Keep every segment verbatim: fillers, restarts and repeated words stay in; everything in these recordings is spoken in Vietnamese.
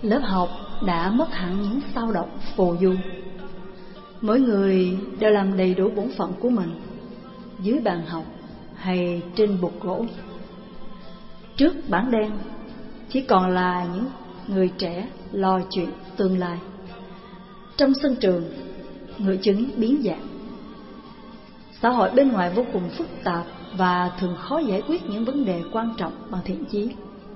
Lớp học đã mất hẳn những sao động phù du. Mỗi người đều làm đầy đủ bổn phận của mình, dưới bàn học hay trên bục gỗ. Trước bảng đen chỉ còn là những người trẻ lo chuyện tương lai. Trong sân trường, người chứng biến dạng. Xã hội bên ngoài vô cùng phức tạp và thường khó giải quyết những vấn đề quan trọng bằng thiện chí.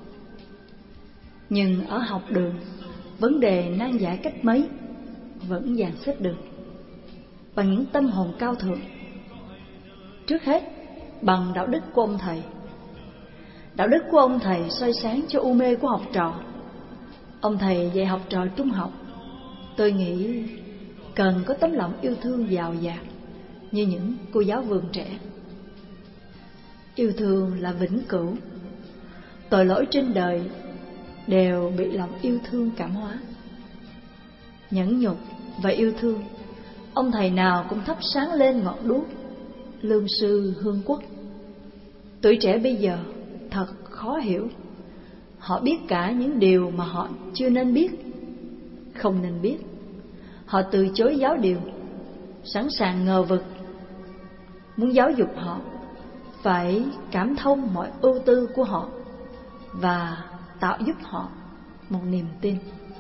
Nhưng ở học đường, vấn đề nan giải cách mấy vẫn dàn xếp được bằng những tâm hồn cao thượng. Trước hết, bằng đạo đức của ông thầy. Đạo đức của ông thầy soi sáng cho u mê của học trò. Ông thầy dạy học trò trung học, tôi nghĩ cần có tấm lòng yêu thương giàu dạt như những cô giáo vườn trẻ. Yêu thương là vĩnh cửu. Tội lỗi trên đời đều bị lòng yêu thương cảm hóa. Nhẫn nhục và yêu thương, ông thầy nào cũng thắp sáng lên ngọn đuốc lương sư hương quốc. Tuổi trẻ bây giờ thật khó hiểu. Họ biết cả những điều mà họ chưa nên biết, không nên biết. Họ từ chối giáo điều, sẵn sàng ngờ vực. Muốn giáo dục họ, phải cảm thông mọi ưu tư của họ và tạo giúp họ một niềm tin.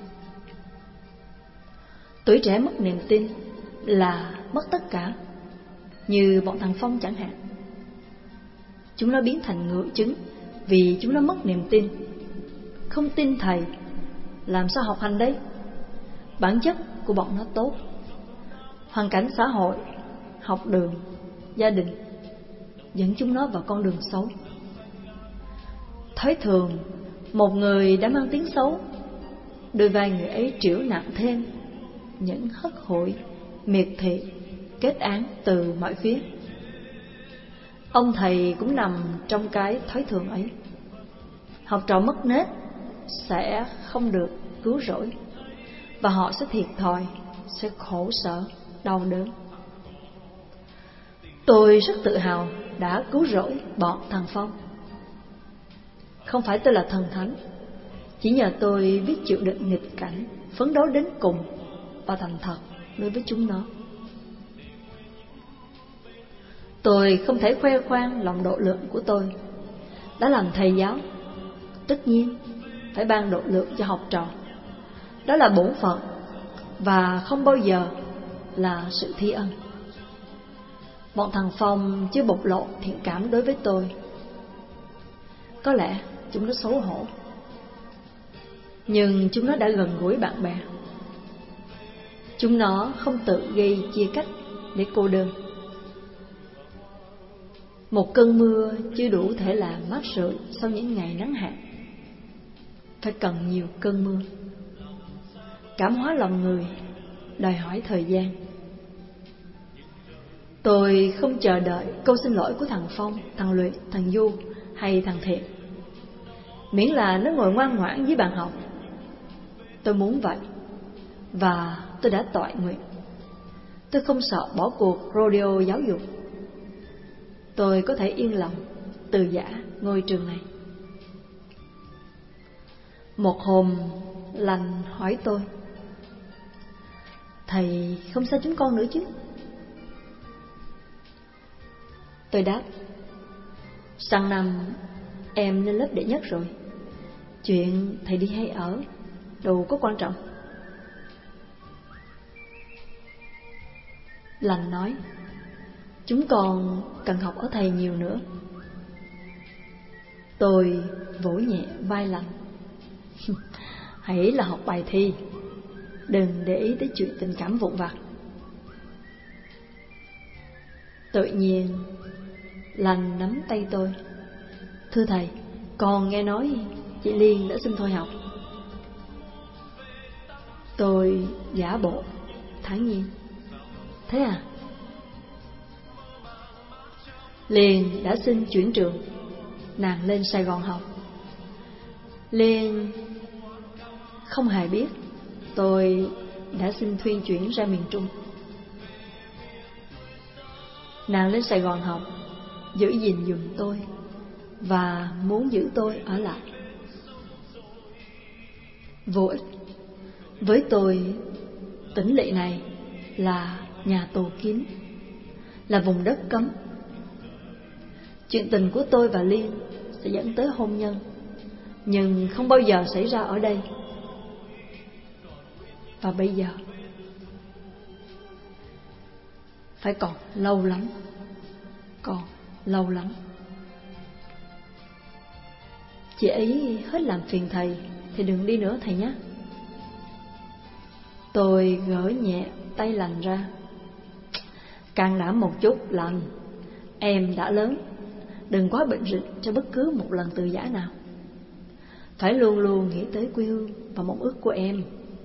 Tuổi trẻ mất niềm tin là mất tất cả. Như bọn thằng Phong chẳng hạn, chúng nó biến thành ngựa chứng vì chúng nó mất niềm tin. Không tin thầy, làm sao học hành đấy? Bản chất của bọn nó tốt. Hoàn cảnh xã hội, học đường, gia đình dẫn chúng nó vào con đường xấu. Thói thường, một người đã mang tiếng xấu, đôi vai người ấy trĩu nặng thêm những hất hủi, miệt thị, kết án từ mọi phía. Ông thầy cũng nằm trong cái thói thường ấy. Học trò mất nết sẽ không được cứu rỗi, và họ sẽ thiệt thòi, sẽ khổ sở, đau đớn. Tôi rất tự hào đã cứu rỗi bọn thằng Phong. Không phải tôi là thần thánh, chỉ nhờ tôi biết chịu đựng nghịch cảnh, phấn đấu đến cùng và thành thật đối với chúng nó. Tôi không thể khoe khoang lòng độ lượng của tôi. Đã làm thầy giáo, tất nhiên phải ban độ lượng cho học trò. Đó là bổn phận và không bao giờ là sự thi ân. Bọn thằng Phong chưa bộc lộ thiện cảm đối với tôi. Có lẽ chúng nó xấu hổ, nhưng chúng nó đã gần gũi bạn bè. Chúng nó không tự gây chia cách để cô đơn. Một cơn mưa chưa đủ thể làm mát rượi sau những ngày nắng hạn. Phải cần nhiều cơn mưa. Cảm hóa lòng người đòi hỏi thời gian. Tôi không chờ đợi câu xin lỗi của thằng Phong, thằng Luyện, thằng Du hay thằng Thiện, miễn là nó ngồi ngoan ngoãn dưới bàn học. Tôi muốn vậy, và tôi đã toại nguyện. Tôi không sợ bỏ cuộc rodeo giáo dục. Tôi có thể yên lòng từ giã ngôi trường này. Một hôm, Lành hỏi tôi: thầy không xa chúng con nữa chứ? Tôi đáp: sang năm em lên lớp đệ nhất rồi. Chuyện thầy đi hay ở đâu có quan trọng. Lành nói: chúng con cần học ở thầy nhiều nữa. Tôi vỗ nhẹ vai Lành: hãy là học bài thi, đừng để ý tới chuyện tình cảm vụn vặt. Tự nhiên Lành nắm tay tôi: thưa thầy, con nghe nói chị Liên đã xin thôi học. Tôi giả bộ thản nhiên: thế à? Liên đã xin chuyển trường, nàng lên Sài Gòn học. Liên không hề biết tôi đã xin thuyên chuyển ra miền Trung. Nàng lên Sài Gòn học, giữ gìn giùm tôi và muốn giữ tôi ở lại. Vô ích. Với tôi, tỉnh lỵ này là nhà tù kín, là vùng đất cấm. Chuyện tình của tôi và Liên sẽ dẫn tới hôn nhân, nhưng không bao giờ xảy ra ở đây. Và bây giờ phải còn lâu lắm, còn lâu lắm. Chị ấy hết làm phiền thầy thì đừng đi nữa thầy nhé. Tôi gỡ nhẹ tay Lành ra. Can đảm một chút Lành, em đã lớn, đừng quá bệnh rịch cho bất cứ một lần từ giã nào. Phải luôn luôn nghĩ tới quê hương và mong ước của em.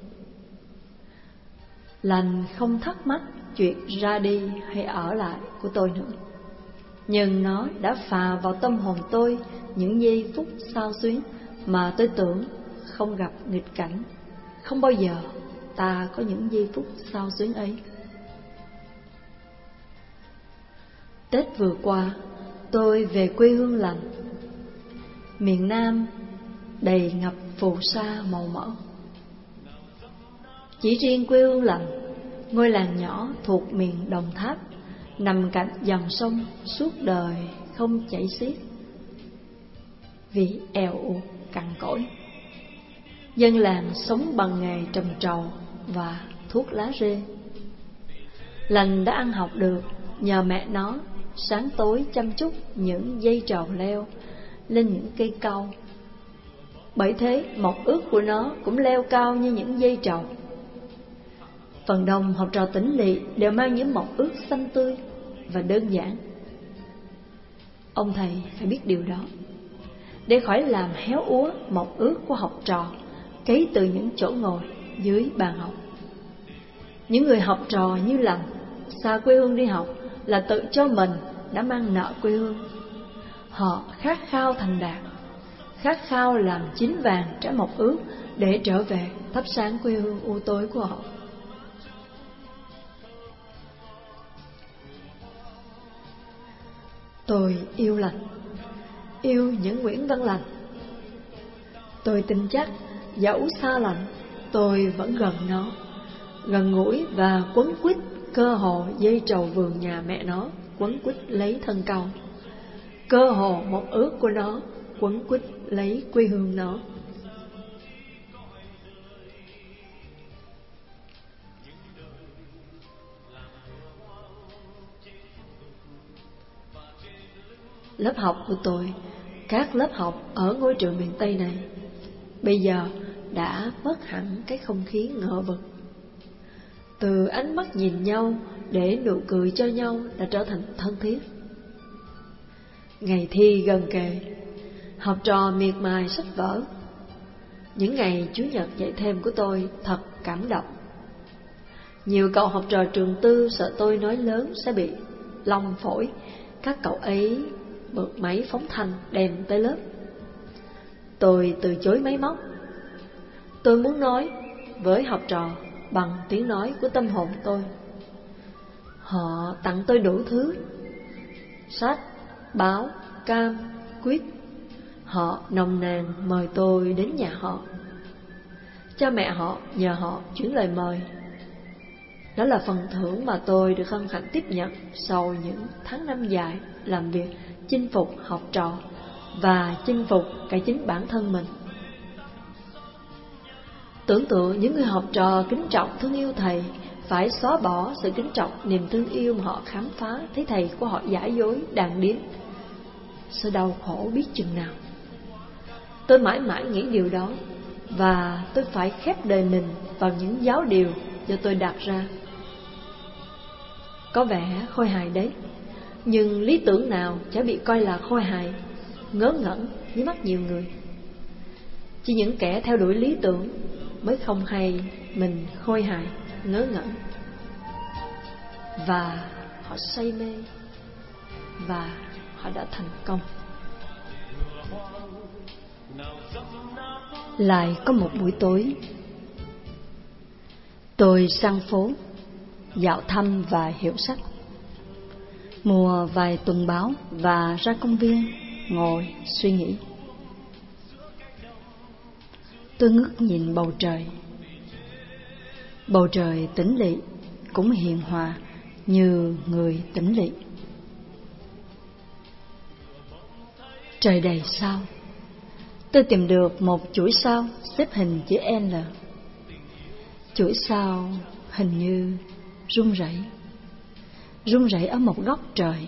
Lành không thắc mắc chuyện ra đi hay ở lại của tôi nữa, nhưng nó đã phà vào tâm hồn tôi những giây phút xao xuyến mà tôi tưởng không gặp nghịch cảnh. Không bao giờ ta có những giây phút xao xuyến ấy. Tết vừa qua, tôi về quê hương Lành. Miền Nam đầy ngập phù sa màu mỡ. Chỉ riêng quê hương Lành, ngôi làng nhỏ thuộc miền Đồng Tháp, nằm cạnh dòng sông suốt đời không chảy xiết vì eo uột cằn cỗi. Dân làng sống bằng nghề trầm trầu và thuốc lá rê. Lành đã ăn học được nhờ mẹ nó sáng tối chăm chút những dây trầu leo lên những cây cau. Bởi thế mộng ước của nó cũng leo cao như những dây trầu. Phần đông học trò tỉnh lỵ đều mang những mộng ước xanh tươi và đơn giản. Ông thầy phải biết điều đó, để khỏi làm héo úa mộng ước của học trò cấy từ những chỗ ngồi dưới bàn học. Những người học trò như Lành xa quê hương đi học là tự cho mình đã mang nợ quê hương. Họ khát khao thành đạt, khát khao làm chín vàng trái mộng ước để trở về thắp sáng quê hương u tối của họ. Tôi yêu Lành, yêu những Nguyễn Văn Lành. Tôi tin chắc dẫu xa Lành, tôi vẫn gần nó, gần gũi và quấn quýt cơ hồ dây trầu vườn nhà mẹ nó quấn quýt lấy thân cau, cơ hồ một ước của nó quấn quýt lấy quê hương nó. Lớp học của tôi, các lớp học ở ngôi trường miền Tây này, bây giờ đã mất hẳn cái không khí ngờ vực. Từ ánh mắt nhìn nhau để nụ cười cho nhau đã trở thành thân thiết. Ngày thi gần kề, học trò miệt mài sách vở. Những ngày Chủ nhật dạy thêm của tôi thật cảm động. Nhiều cậu học trò trường tư sợ tôi nói lớn sẽ bị long phổi. Các cậu ấy bật máy phóng thanh đem tới lớp. Tôi từ chối máy móc. Tôi muốn nói với học trò bằng tiếng nói của tâm hồn tôi. Họ tặng tôi đủ thứ: sách, báo, cam, quýt. Họ nồng nàn mời tôi đến nhà họ. Cha mẹ họ nhờ họ chuyển lời mời. Đó là phần thưởng mà tôi được hân hạnh tiếp nhận sau những tháng năm dài làm việc chinh phục học trò và chinh phục cả chính bản thân mình. Tưởng tượng những người học trò kính trọng thương yêu thầy phải xóa bỏ sự kính trọng niềm thương yêu mà họ khám phá thấy thầy của họ giả dối đàn điếm, sẽ đau khổ biết chừng nào. Tôi mãi mãi nghĩ điều đó, và tôi phải khép đời mình vào những giáo điều do tôi đặt ra. Có vẻ khôi hài đấy, nhưng lý tưởng nào chả bị coi là khôi hài, ngớ ngẩn với mắt nhiều người. Chỉ những kẻ theo đuổi lý tưởng mới không hay mình khôi hài, ngớ ngẩn. Và họ say mê, và họ đã thành công. Lại có một buổi tối, tôi sang phố, dạo thăm và hiểu sách, mua vài tuần báo và ra công viên ngồi suy nghĩ. Tôi ngước nhìn bầu trời. Bầu trời tĩnh lị cũng hiền hòa như người tĩnh lị. Trời đầy sao. Tôi tìm được một chuỗi sao xếp hình chữ L. Chuỗi sao hình như rung rẩy, rung rẩy ở một góc trời.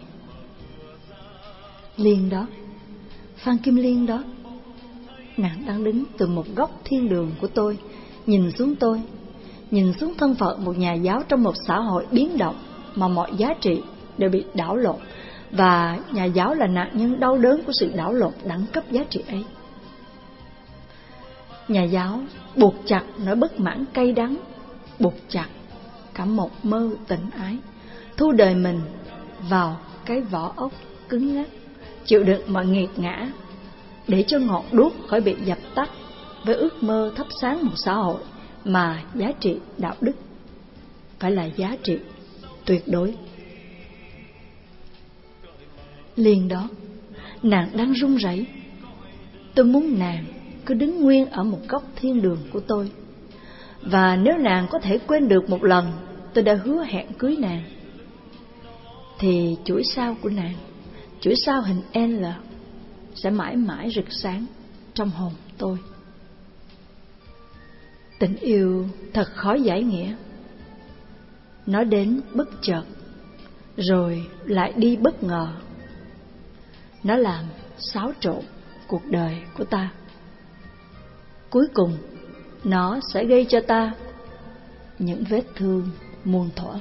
Liên đó, Phan Kim Liên đó, nàng đang đứng từ một góc thiên đường của tôi, nhìn xuống tôi, nhìn xuống thân phận một nhà giáo trong một xã hội biến động mà mọi giá trị đều bị đảo lộn, và nhà giáo là nạn nhân đau đớn của sự đảo lộn đẳng cấp giá trị ấy. Nhà giáo buộc chặt nỗi bất mãn cay đắng, buộc chặt cả một mơ tình ái, thu đời mình vào cái vỏ ốc cứng ngắc, chịu đựng mọi nghiệt ngã, để cho ngọn đuốc khỏi bị dập tắt, với ước mơ thắp sáng một xã hội mà giá trị đạo đức phải là giá trị tuyệt đối. Liên đó, nàng đang run rẩy. Tôi muốn nàng cứ đứng nguyên ở một góc thiên đường của tôi, và nếu nàng có thể quên được một lần tôi đã hứa hẹn cưới nàng, thì chuỗi sao của nàng, chuỗi sao hình L, sẽ mãi mãi rực sáng trong hồn tôi. Tình yêu thật khó giải nghĩa. Nó đến bất chợt, rồi lại đi bất ngờ. Nó làm xáo trộn cuộc đời của ta. Cuối cùng, nó sẽ gây cho ta những vết thương muôn thuở.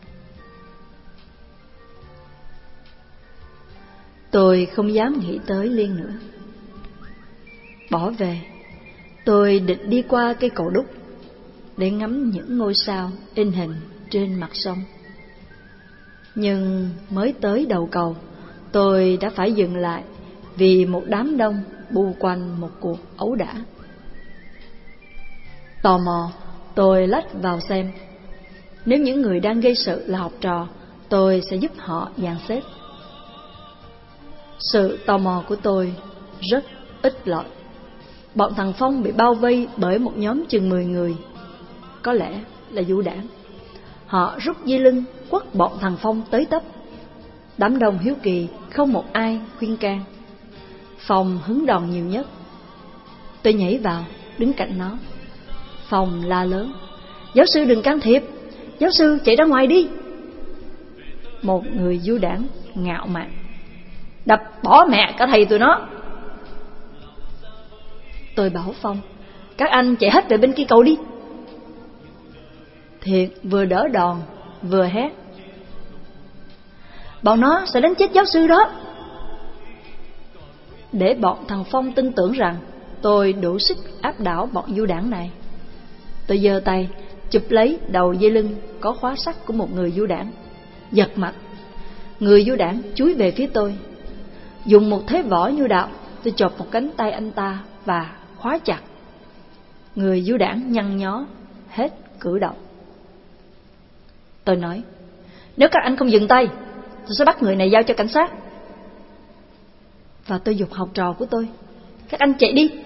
Tôi không dám nghĩ tới Liên nữa. Bỏ về, tôi định đi qua cây cầu đúc để ngắm những ngôi sao in hình trên mặt sông. Nhưng mới tới đầu cầu, tôi đã phải dừng lại vì một đám đông bu quanh một cuộc ẩu đả. Tò mò, tôi lách vào xem. Nếu những người đang gây sự là học trò, tôi sẽ giúp họ dàn xếp. Sự tò mò của tôi rất ít lợi. Bọn thằng Phong bị bao vây bởi một nhóm chừng mười người, có lẽ là du đảng. Họ rút dây lưng quất bọn thằng Phong tới tấp. Đám đông hiếu kỳ, không một ai khuyên can. Phong hứng đòn nhiều nhất. Tôi nhảy vào, đứng cạnh nó. Phong la lớn: "Giáo sư đừng can thiệp, giáo sư chạy ra ngoài đi." Một người du đảng ngạo mạn: "Đập bỏ mẹ cả thầy tụi nó." Tôi bảo Phong: "Các anh chạy hết về bên kia cầu đi." Thiện vừa đỡ đòn vừa hét: "Bọn nó sẽ đánh chết giáo sư đó." Để bọn thằng Phong tin tưởng rằng tôi đủ sức áp đảo bọn du đảng này, tôi giơ tay chụp lấy đầu dây lưng có khóa sắt của một người du đảng. Giật mặt, người du đảng chúi về phía tôi. Dùng một thế võ nhu đạo, tôi chộp một cánh tay anh ta và khóa chặt. Người du đảng nhăn nhó hết cử động. Tôi nói: "Nếu các anh không dừng tay, tôi sẽ bắt người này giao cho cảnh sát." Và tôi giục học trò của tôi: "Các anh chạy đi."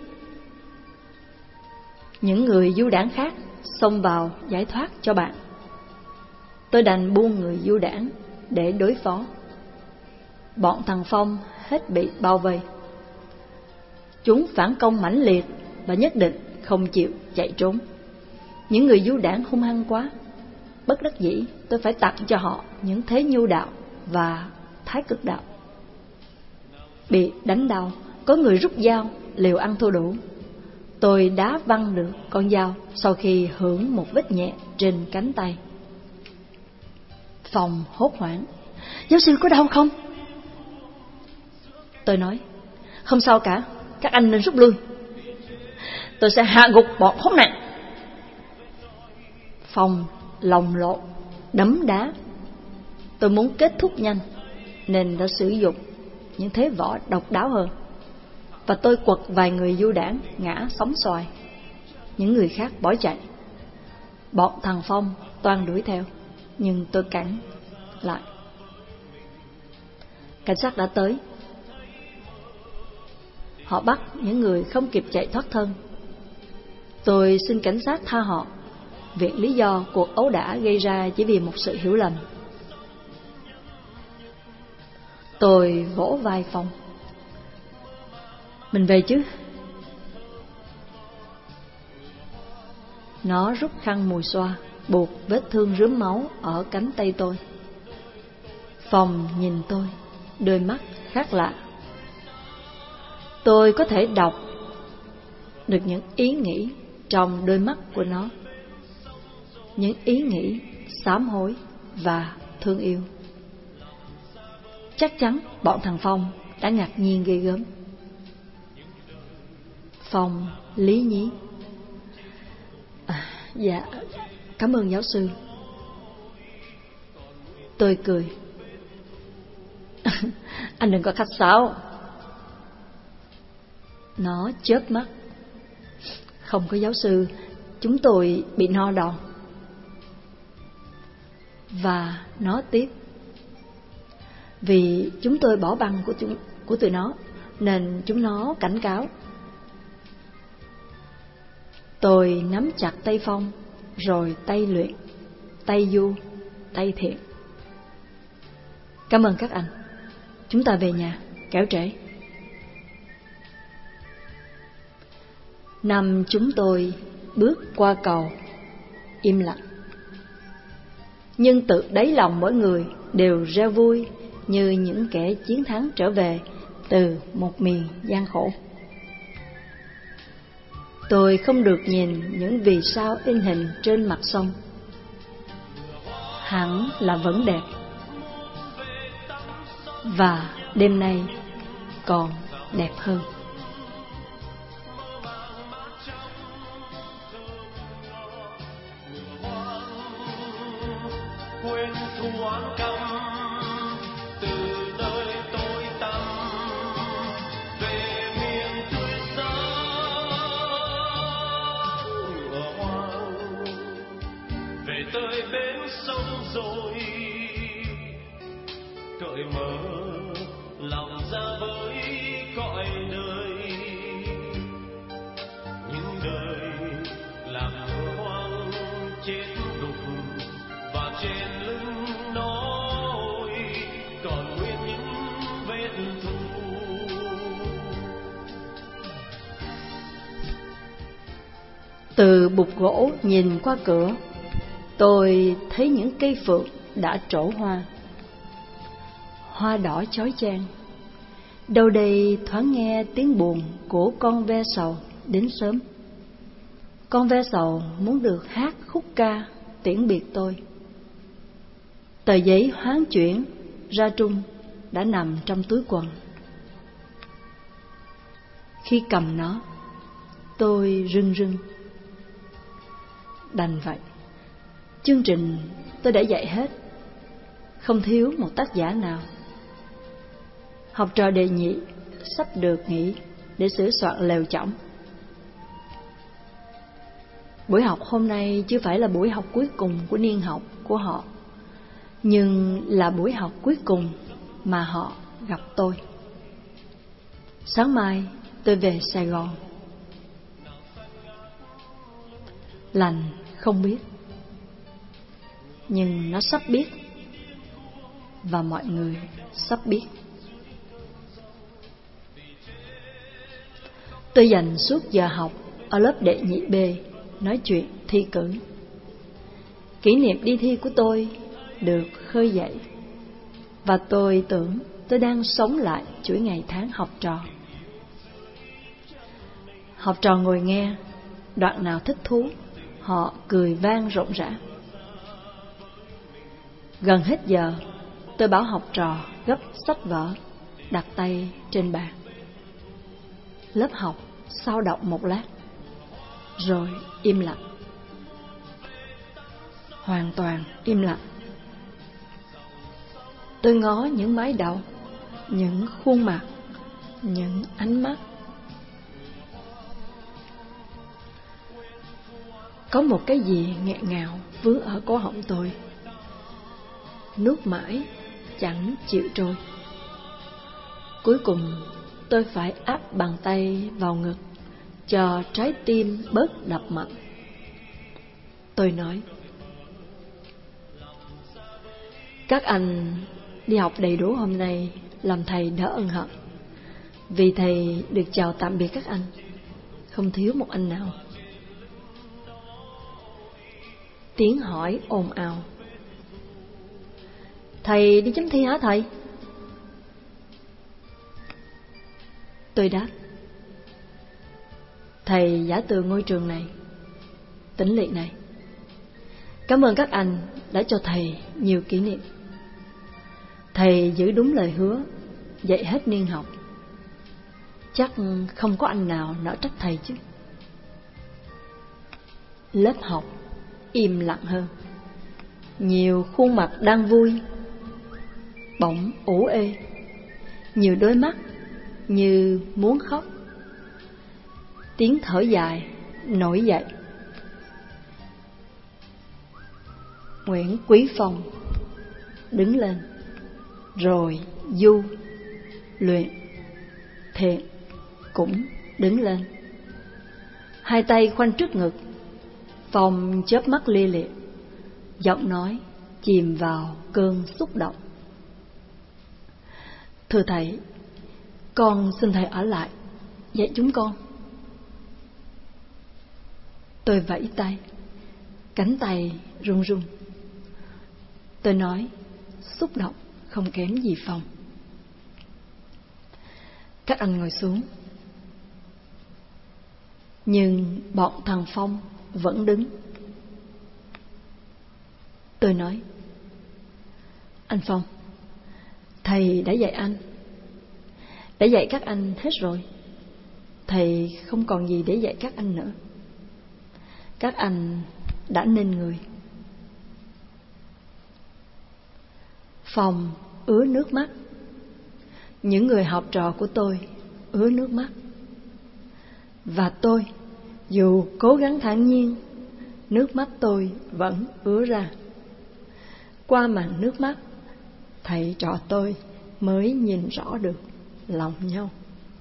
Những người du đảng khác xông vào giải thoát cho bạn. Tôi đành buông người du đảng để đối phó. Bọn thằng Phong hết bị bao vây. Chúng phản công mãnh liệt và nhất định không chịu chạy trốn. Những người du đảng hung hăng quá. Bất đắc dĩ, tôi phải tặng cho họ những thế nhu đạo và thái cực đạo. Bị đánh đau, có người rút dao, liều ăn thua đủ. Tôi đá văng được con dao sau khi hưởng một vết nhẹ trên cánh tay. Phong hốt hoảng: "Giáo sư có đau không?" Tôi nói: "Không sao cả, các anh nên rút lui. Tôi sẽ hạ gục bọn khốn nạn." Phong lồng lộn, đấm đá. Tôi muốn kết thúc nhanh nên đã sử dụng những thế võ độc đáo hơn, và tôi quật vài người du đảng ngã sóng xoài. Những người khác bỏ chạy. Bọn thằng Phong toan đuổi theo, nhưng tôi cản lại. Cảnh sát đã tới. Họ bắt những người không kịp chạy thoát thân. Tôi xin cảnh sát tha họ việc lý do cuộc ấu đả gây ra chỉ vì một sự hiểu lầm. Tôi vỗ vai Phong. Mình về chứ? Nó rút khăn mùi xoa, buộc vết thương rướm máu ở cánh tay tôi. Phong nhìn tôi, đôi mắt khác lạ. Tôi có thể đọc được những ý nghĩ trong đôi mắt của nó, những ý nghĩ sám hối và thương yêu. Chắc chắn bọn thằng Phong đã ngạc nhiên ghê gớm. Phong lý nhí. À, dạ, cảm ơn giáo sư. Tôi cười. Anh đừng có khách sáo. Nó chớp mắt. Không có giáo sư, chúng tôi bị no đòn. Và nó tiếp. Vì chúng tôi bỏ băng của, chúng, của tụi nó, nên chúng nó cảnh cáo. Tôi nắm chặt tay Phong, rồi tay Luyện, tay Du, tay Thiện. Cảm ơn các anh. Chúng ta về nhà, kẻo trễ. Năm chúng tôi bước qua cầu, im lặng. Nhưng tự đáy lòng mỗi người đều reo vui như những kẻ chiến thắng trở về từ một miền gian khổ. Tôi không được nhìn những vì sao in hình trên mặt sông. Hẳn là vẫn đẹp. Và đêm nay còn đẹp hơn. Quên thu oán căm từ nơi tối tăm về miền tươi sáng ngựa hoang, về tới bến sông rồi cởi mở lòng ra với cõi đời, những đời làm ngựa hoang chết đục và trên lưng nỗi còn nguyên những vết thù. Từ bục gỗ nhìn qua cửa, tôi thấy những cây phượng đã trổ hoa, hoa đỏ chói chang. Đâu đây thoáng nghe tiếng buồn của con ve sầu đến sớm. Con ve sầu muốn được hát khúc ca tiễn biệt tôi. Tờ giấy hoán chuyển ra trung đã nằm trong túi quần. Khi cầm nó, tôi rưng rưng. Đành vậy, chương trình tôi đã dạy hết, không thiếu một tác giả nào. Học trò đề nhị sắp được nghỉ để sửa soạn lều chõng. Buổi học hôm nay chưa phải là buổi học cuối cùng của niên học của họ, nhưng là buổi học cuối cùng mà họ gặp tôi. Sáng mai tôi về Sài Gòn. Lành không biết, nhưng nó sắp biết, và mọi người sắp biết. Tôi dành suốt giờ học ở lớp đệ nhị B nói chuyện thi cử. Kỷ niệm đi thi của tôi được khơi dậy, và tôi tưởng tôi đang sống lại chuỗi ngày tháng học trò. Học trò ngồi nghe, đoạn nào thích thú, họ cười vang rộn rã. Gần hết giờ, tôi bảo học trò gấp sách vở, đặt tay trên bàn. Lớp học sao động một lát, rồi im lặng. Hoàn toàn im lặng. Tôi ngó những mái đầu, những khuôn mặt, những ánh mắt. Có một cái gì nghẹn ngào vướng ở cổ họng tôi, nuốt mãi chẳng chịu trôi. Cuối cùng tôi phải áp bàn tay vào ngực cho trái tim bớt đập mạnh. Tôi nói: các anh đi học đầy đủ hôm nay làm thầy đỡ ân hận, vì thầy được chào tạm biệt các anh, không thiếu một anh nào. Tiếng hỏi ồn ào: thầy đi chấm thi hả thầy? Tôi đáp: thầy giả từ ngôi trường này, tĩnh liệt này. Cảm ơn các anh đã cho thầy nhiều kỷ niệm. Thầy giữ đúng lời hứa, dạy hết niên học. Chắc không có anh nào nỡ trách thầy chứ. Lớp học im lặng hơn. Nhiều khuôn mặt đang vui bỗng ủ ê, nhiều đôi mắt như muốn khóc. Tiếng thở dài nổi dậy. Nguyễn Quý Phong đứng lên, rồi Du, Luyện, Thiện cũng đứng lên. Hai tay khoanh trước ngực, Phong chớp mắt lia lịa, giọng nói chìm vào cơn xúc động: thưa thầy, con xin thầy ở lại dạy chúng con. Tôi vẫy tay, cánh tay run run. Tôi nói xúc động không kém gì Phong. Các anh ngồi xuống. Nhưng bọn thằng Phong vẫn đứng. Tôi nói: anh Phong, thầy đã dạy anh, đã dạy các anh hết rồi. Thầy không còn gì để dạy các anh nữa. Các anh đã nên người. Phong ứa nước mắt. Những người học trò của tôi ứa nước mắt. Và tôi, dù cố gắng thản nhiên, nước mắt tôi vẫn ứa ra. Qua màn nước mắt, thầy trò tôi mới nhìn rõ được lòng nhau.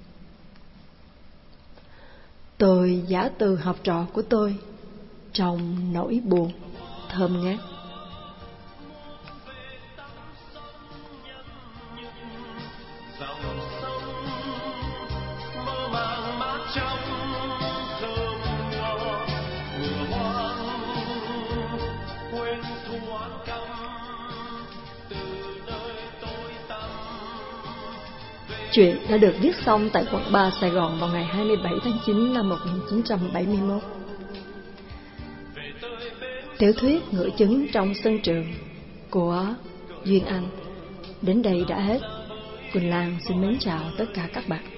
Tôi giả từ học trò của tôi trong nỗi buồn thơm ngát. Chuyện đã được viết xong tại quận ba Sài Gòn vào ngày hai mươi bảy tháng chín năm một nghìn chín trăm bảy mươi mốt. Tiểu thuyết Ngựa Chứng trong sân trường của Duyên Anh đến đây đã hết. Quỳnh Lan xin mến chào tất cả các bạn.